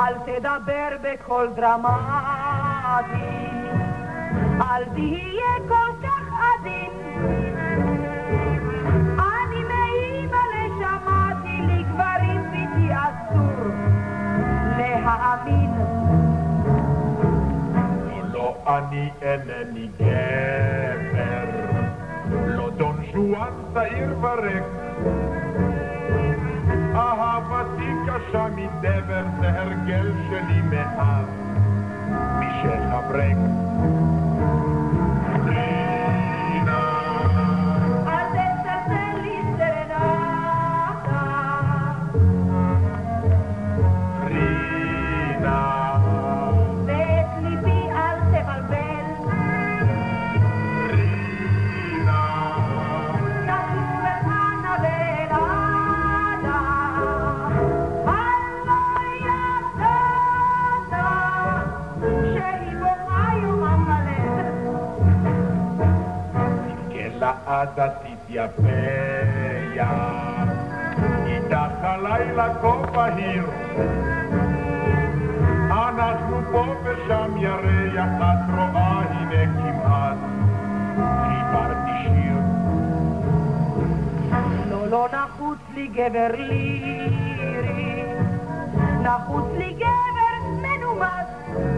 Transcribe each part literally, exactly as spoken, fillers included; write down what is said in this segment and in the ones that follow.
אל תדבר בקול דרמטי, אל תהיה כל כך עדין. אני מאימא לשמעתי, לגברים ביתי אסור להאמין. לא, לא, אני אינני גבר, לא דון שואן צעיר ורק. אהבתי קשה מדבר, זה הרגל שלי מאז משחברק. רינה, אל תצלצל לי סרנטה. רינה, ואת ליבי אל תבלבל. רינה, נטוס וחנה ואלעדה, הלא ידעת שהיא בוכה יומם בלב. לעדה תתייפיה, איתך הלילה כה בהיר, אנחנו פה ושם ירח, את רואה הנה כמעט חיברתי שיר. לא, לא נחוץ לי גבר לירי, נחוץ לי גבר מנומס.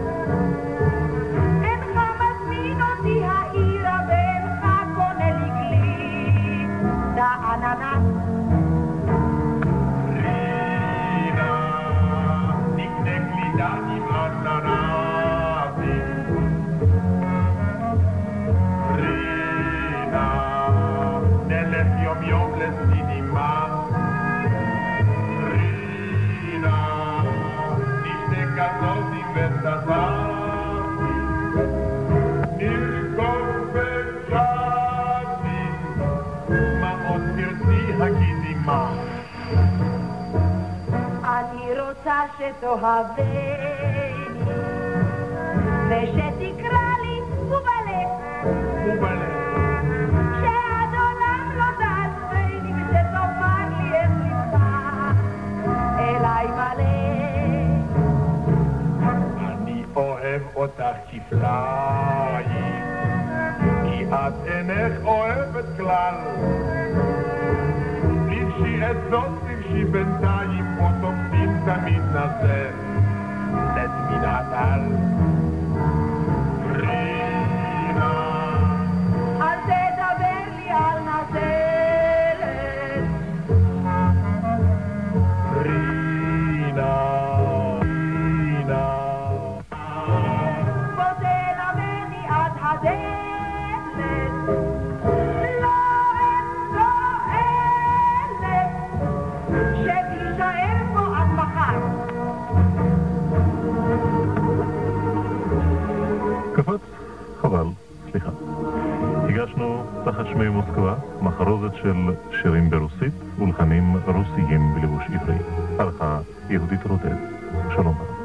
אינך מזמין אותי העירה ואינך קונה לי גלידה אננס. רינה, נקנה גלידה עם אננסים. רינה, נלך יום יום לסינימה. רינה, נשתה כזוזים וסססים, נרקוד בג'אזים, מה עוד תרצי הגידי מה. אני רוצה שתאהבני ושתקרא לי ובלב, ובלב, שעד עולם לא תעזבני ושתאמר לי איך לבך אליי מלא. אני אוהב אותך כפליים, כי את אינך אוהבת כלל. לבשי את זאת, לבשי בינתיים, פה תופסים תמיד נזל לתמינת על. רינה, אל תדבר לי על נזלת, רינה, רינה. בוא תלמני עד הדלת, לא אמצוא אלף שתישאר פה עד מחר. קפץ? חבל, סליחה. הגשנו תחת שמי מוסקבה, מחרוזת של שירים ברוסית ולחנים רוסיים בלבוש עברי. ערכה יהודית רוטט. שלום רב.